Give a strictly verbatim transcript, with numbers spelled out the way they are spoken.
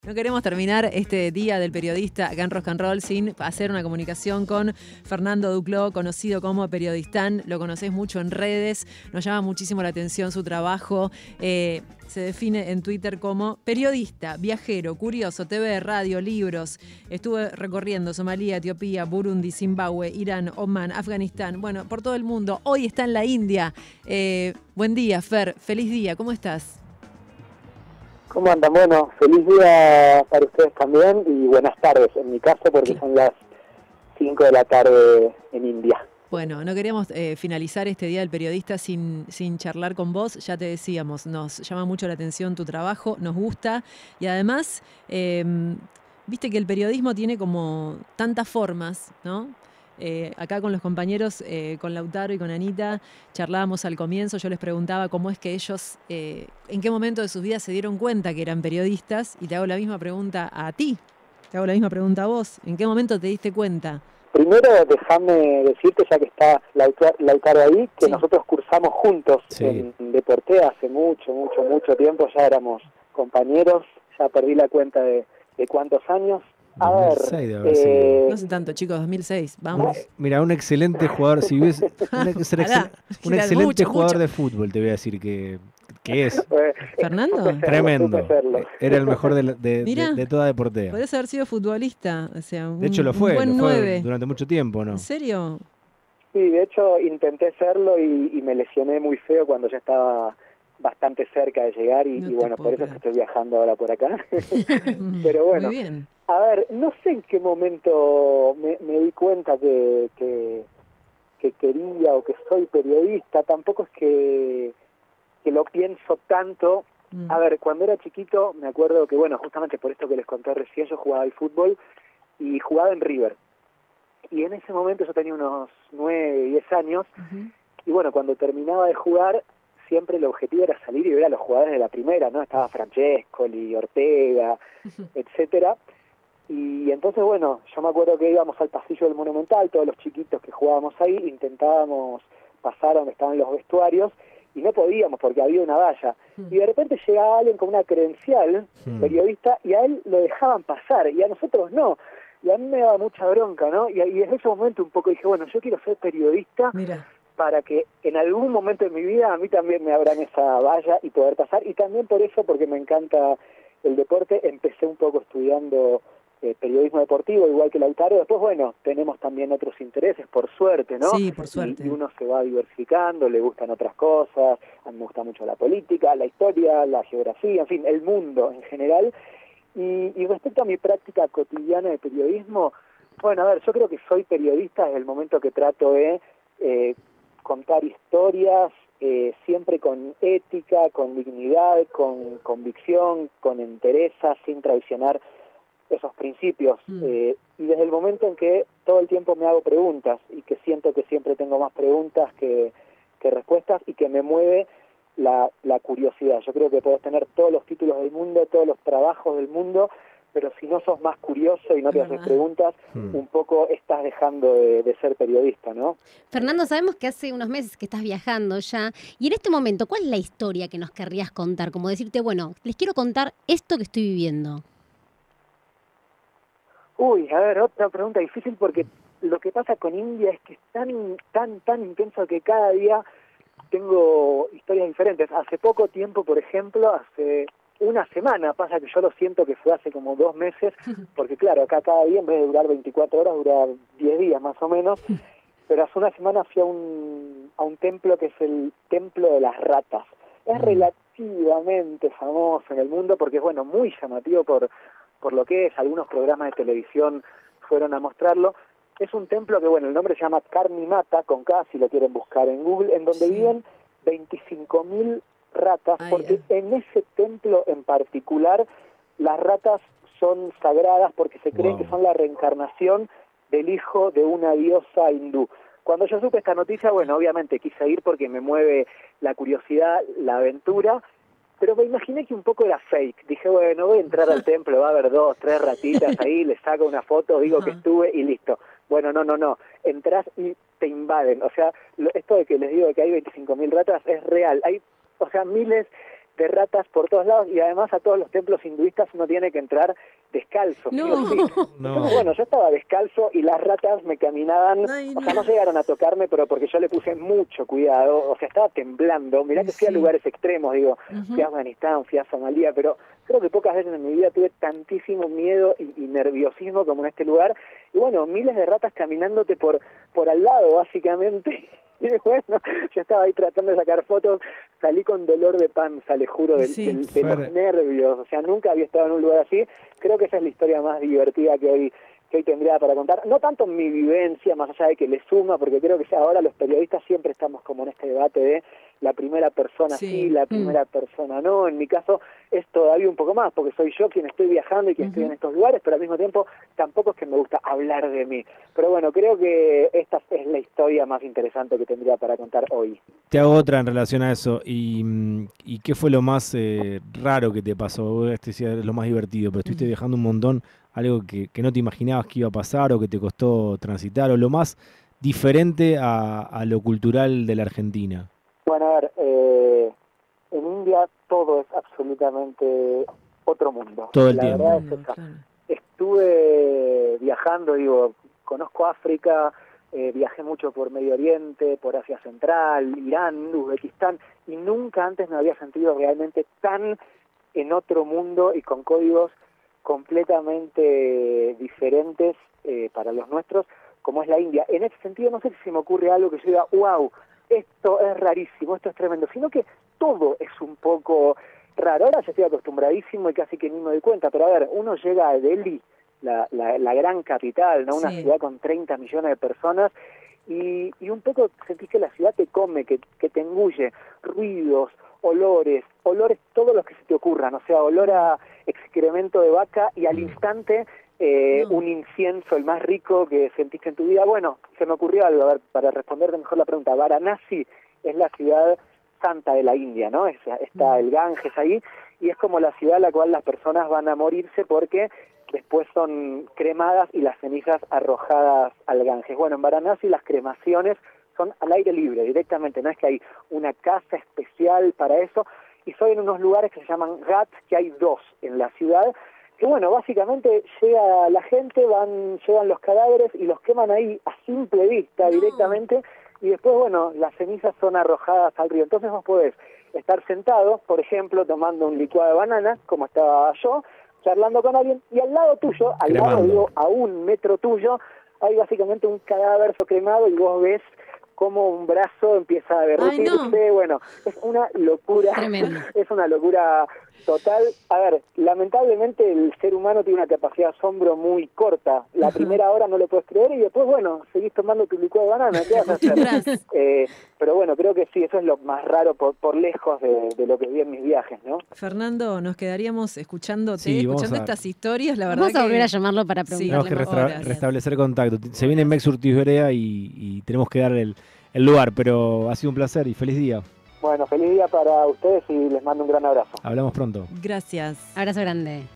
No queremos terminar este día del periodista acá en Rock and Roll sin hacer una comunicación con Fernando Duclos, conocido como Periodistán. Lo conocés mucho en redes, nos llama muchísimo la atención su trabajo. Eh, se define en Twitter como periodista, viajero, curioso, T V, radio, libros. Estuve recorriendo Somalia, Etiopía, Burundi, Zimbabue, Irán, Omán, Afganistán, bueno, por todo el mundo. Hoy está en la India. Eh, buen día, Fer, feliz día, ¿cómo estás? ¿Cómo andan? Bueno, feliz día para ustedes también y buenas tardes en mi caso porque son las cinco de la tarde en India. Bueno, no queríamos eh, finalizar este Día del Periodista sin, sin charlar con vos. Ya te decíamos, nos llama mucho la atención tu trabajo, nos gusta y además, eh, viste que el periodismo tiene como tantas formas, ¿no? Eh, acá con los compañeros, eh, con Lautaro y con Anita, charlábamos al comienzo, yo les preguntaba cómo es que ellos, eh, en qué momento de sus vidas se dieron cuenta que eran periodistas, y te hago la misma pregunta a ti, te hago la misma pregunta a vos, ¿en qué momento te diste cuenta? Primero, déjame decirte, ya que está Lautaro ahí, que sí. Nosotros cursamos juntos sí. en Deporte hace mucho, mucho, mucho tiempo, ya éramos compañeros, ya perdí la cuenta de, de cuántos años. A ver, eh, no sé tanto, chicos, dos mil seis, vamos. Mira, un excelente jugador, si ves, un, ex, Pará, un excelente mucho, jugador mucho. de fútbol, te voy a decir que, que es. ¿Fernando? Serlo, Tremendo. Era el mejor de, de, de, de toda Deportea. Podrías haber sido futbolista, o sea, un, de hecho lo fue, un buen lo fue nueve. durante mucho tiempo, ¿no? ¿En serio? Sí, de hecho intenté serlo y, y me lesioné muy feo cuando ya estaba bastante cerca de llegar y, no y bueno, por eso creer. es que estoy viajando ahora por acá. Pero bueno. Muy bien. A ver, no sé en qué momento me, me di cuenta que, que, que quería o que soy periodista, tampoco es que, que lo pienso tanto. Mm. A ver, cuando era chiquito me acuerdo que, bueno, justamente por esto que les conté recién, yo jugaba al fútbol y jugaba en River. Y en ese momento yo tenía unos nueve, diez años, uh-huh. y bueno, cuando terminaba de jugar, siempre el objetivo era salir y ver a los jugadores de la primera, ¿no? Estaba Francescoli, Ortega, uh-huh. etcétera. Y entonces, bueno, yo me acuerdo que íbamos al pasillo del Monumental, todos los chiquitos que jugábamos ahí, intentábamos pasar a donde estaban los vestuarios, y no podíamos porque había una valla. Mm. Y de repente llegaba alguien con una credencial, mm. periodista, y a él lo dejaban pasar, y a nosotros no. Y a mí me daba mucha bronca, ¿no? Y, y en ese momento un poco dije, bueno, yo quiero ser periodista. Mira. Para que en algún momento de mi vida a mí también me abran esa valla y poder pasar. Y también por eso, porque me encanta el deporte, empecé un poco estudiando Eh, periodismo deportivo, igual que Lautaro. Después, bueno, tenemos también otros intereses, por suerte, ¿no? Sí, por suerte. Y, y uno se va diversificando, le gustan otras cosas, a mí me gusta mucho la política, la historia, la geografía, en fin, el mundo en general. Y, y respecto a mi práctica cotidiana de periodismo, bueno, a ver, yo creo que soy periodista desde el momento que trato de eh, contar historias, eh, siempre con ética, con dignidad, con convicción, con entereza, sin traicionar esos principios, mm. eh, y desde el momento en que todo el tiempo me hago preguntas y que siento que siempre tengo más preguntas que, que respuestas y que me mueve la, la curiosidad. Yo creo que podés tener todos los títulos del mundo, todos los trabajos del mundo, pero si no sos más curioso y no te uh-huh. haces preguntas, mm. un poco estás dejando de, de ser periodista, ¿no? Fernando, sabemos que hace unos meses que estás viajando ya, y en este momento, ¿cuál es la historia que nos querrías contar? Como decirte, bueno, les quiero contar esto que estoy viviendo. Uy, a ver, otra pregunta difícil porque lo que pasa con India es que es tan, tan, tan intenso que cada día tengo historias diferentes. Hace poco tiempo, por ejemplo, hace una semana, pasa que yo lo siento que fue hace como dos meses, porque claro, acá cada día en vez de durar veinticuatro horas, dura diez días más o menos, pero hace una semana fui a un, a un templo que es el Templo de las Ratas. Es relativamente famoso en el mundo porque es, bueno, muy llamativo por... por lo que es, algunos programas de televisión fueron a mostrarlo. Es un templo que, bueno, el nombre se llama Karni Mata, con K, si lo quieren buscar en Google, en donde sí. viven veinticinco mil ratas, Ay, porque eh. en ese templo en particular las ratas son sagradas porque se cree wow. que son la reencarnación del hijo de una diosa hindú. Cuando yo supe esta noticia, bueno, obviamente quise ir porque me mueve la curiosidad, la aventura, pero me imaginé que un poco era fake. Dije, bueno, voy a entrar al templo, va a haber dos, tres ratitas ahí, les saco una foto, digo uh-huh. que estuve y listo. Bueno, no, no, no. Entrás y te invaden. O sea, lo, esto de que les digo que hay veinticinco mil ratas es real. Hay, o sea, miles de ratas por todos lados, y además a todos los templos hinduistas uno tiene que entrar descalzo. No. ¿Sí? No. Entonces, bueno, yo estaba descalzo y las ratas me caminaban, Ay, o sea, no. no llegaron a tocarme, pero porque yo le puse mucho cuidado, o sea, estaba temblando. Mirá que fui a Sí. lugares extremos, digo, Ujú. fui a Afganistán, fui a Somalia, pero creo que pocas veces en mi vida tuve tantísimo miedo y, y nerviosismo como en este lugar. Y bueno, miles de ratas caminándote por, por al lado, básicamente. Y bueno, yo estaba ahí tratando de sacar fotos, salí con dolor de panza, le juro, del- Sí. del- de, los Fer. nervios. O sea, nunca había estado en un lugar así. Creo que esa es la historia más divertida que hoy que hoy tendría para contar. No tanto mi vivencia, más allá de que le suma, porque creo que ahora los periodistas siempre estamos como en este debate de la primera persona sí, Sí. la Mm. primera persona no. En mi caso es todavía un poco más, porque soy yo quien estoy viajando y quien estoy Ujú. en estos lugares, pero al mismo tiempo tampoco es que me gusta hablar de mí. Pero bueno, creo que esta es la historia más interesante que tendría para contar hoy. Te hago otra en relación a eso. ¿Y, mm, y qué fue lo más eh, raro que te pasó? Vos este decías lo más divertido, pero estuviste Mm. viajando un montón, algo que, que no te imaginabas que iba a pasar o que te costó transitar, o lo más diferente a, a lo cultural de la Argentina. Bueno, a ver, eh, en India todo es absolutamente otro mundo. Todo el la tiempo. verdad es Mundo, esa. claro. Estuve viajando, digo, conozco África, eh, viajé mucho por Medio Oriente, por Asia Central, Irán, Uzbekistán, y nunca antes me había sentido realmente tan en otro mundo y con códigos completamente diferentes eh, para los nuestros, como es la India. En ese sentido, no sé si se me ocurre algo que yo diga, wow, esto es rarísimo, esto es tremendo, sino que todo es un poco raro. Ahora ya estoy acostumbradísimo y casi que ni me doy cuenta, pero a ver, uno llega a Delhi, la, la, la gran capital, ¿no? Una Sí. ciudad con treinta millones de personas, y, y un poco sentís que la ciudad te come, que, que te engulle, ruidos, olores, olores todos los que se te ocurran, o sea, olor a excremento de vaca y al instante eh, No. un incienso, el más rico que sentiste en tu vida. Bueno, se me ocurrió algo, a ver, para responderte mejor la pregunta. Varanasi es la ciudad santa de la India, ¿no? Es, está el Ganges ahí, y es como la ciudad a la cual las personas van a morirse porque después son cremadas y las cenizas arrojadas al Ganges. Bueno, en Varanasi las cremaciones son al aire libre, directamente, no es que hay una casa especial para eso, y son en unos lugares que se llaman ghats, que hay dos en la ciudad, que bueno, básicamente llega la gente, van, llevan los cadáveres y los queman ahí a simple vista, No. directamente, y después, bueno, las cenizas son arrojadas al río. Entonces vos podés estar sentado, por ejemplo, tomando un licuado de banana, como estaba yo, charlando con alguien, y al lado tuyo, al lado, Cremando. digo, a un metro tuyo, hay básicamente un cadáver cremado y vos ves cómo un brazo empieza a derretirse. Ay, no. Bueno, es una locura. Tremendo. Es una locura total. A ver, lamentablemente el ser humano tiene una capacidad de asombro muy corta. La Ajá. primera hora no lo puedes creer y después, bueno, seguís tomando tu licuado de banana. ¿Qué vas a hacer? Tras. Eh, pero bueno, creo que sí, eso es lo más raro por, por lejos de, de lo que vi en mis viajes, ¿no? Fernando, nos quedaríamos escuchándote, Sí, vamos escuchando a- estas historias, la verdad Vamos a volver que- a llamarlo para Sí, Tenemos preguntarle que más. restra- horas. restablecer contacto. Se viene Mex Urtiz Berea y, y tenemos que darle el, el lugar, pero ha sido un placer y feliz día. Bueno, feliz día para ustedes y les mando un gran abrazo. Hablamos pronto. Gracias. Abrazo grande.